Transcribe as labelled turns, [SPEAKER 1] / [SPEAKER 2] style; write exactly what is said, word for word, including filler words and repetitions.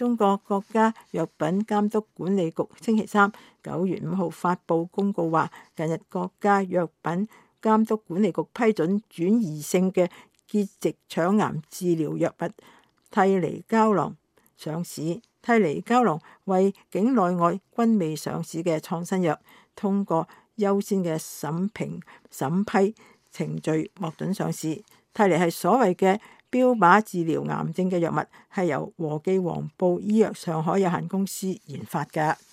[SPEAKER 1] 中國國家藥品監督管理局星期三九月五號發布公告話，近日國家藥品監督管理局批准轉移性嘅結直腸癌治療藥物替尼膠囊上市。替尼膠囊為境內外均未上市嘅創新藥，通過優先嘅審評審批程序獲准上市。替尼係所謂嘅標靶治療癌症嘅藥物，係由和記黃埔醫藥上海有限公司研發嘅。